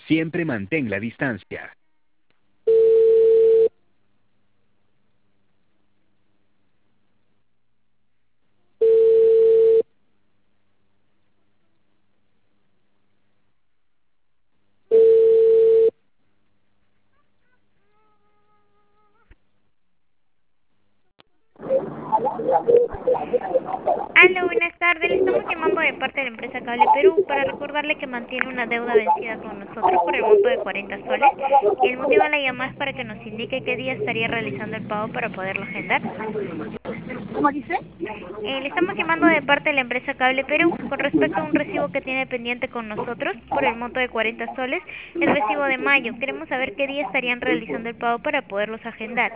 Siempre mantén la distancia. Aló, buenas tardes. Le estamos llamando de parte de la empresa Cable Perú para recordarle que mantiene una deuda vencida con nosotros por el monto de 40 soles. El motivo de la llamada es para que nos indique qué día estaría realizando el pago para poderlo agendar. ¿Cómo dice? Le estamos llamando de parte de la empresa Cable Perú con respecto a un recibo que tiene pendiente con nosotros por el monto de 40 soles, el recibo de mayo. Queremos saber qué día estarían realizando el pago para poderlos agendar.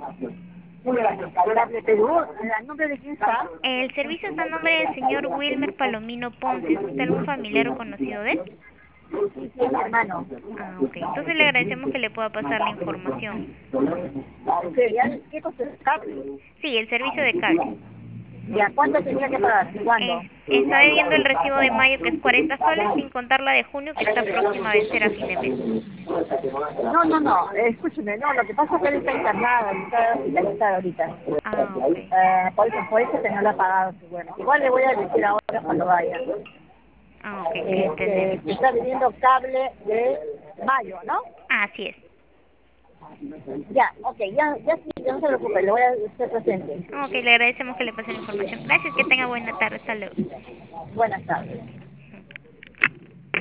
Cable Perú, ¿a nombre de quién está? El servicio está a nombre del señor Wilmer Palomino Ponce. ¿Es usted algún familiar o conocido de él? Sí, sí, mi hermano. Ah, ok. Entonces le agradecemos que le pueda pasar la información. ¿Qué cosa es cable? Sí, el servicio de cable. ¿Ya cuánto tenía que pagar? ¿Cuándo? Está debiendo el recibo de mayo, que es 40 soles, sin contar la de junio, que está próxima a vencer a fin de mes. No, escúcheme, no, lo que pasa es que él está internado, está hospitalizado ahorita. Ah, ok. Por eso que no lo ha pagado, pues bueno. Igual le voy a decir ahora cuando vaya. Ah, ok, entendemos. Que está viviendo cable de mayo, ¿no? Así es. Ya, ok, ya sí, ya no se preocupe, le voy a estar presente. Ok, le agradecemos que le pase la información. Gracias, que tenga buena tarde. Hasta luego. Buenas tardes.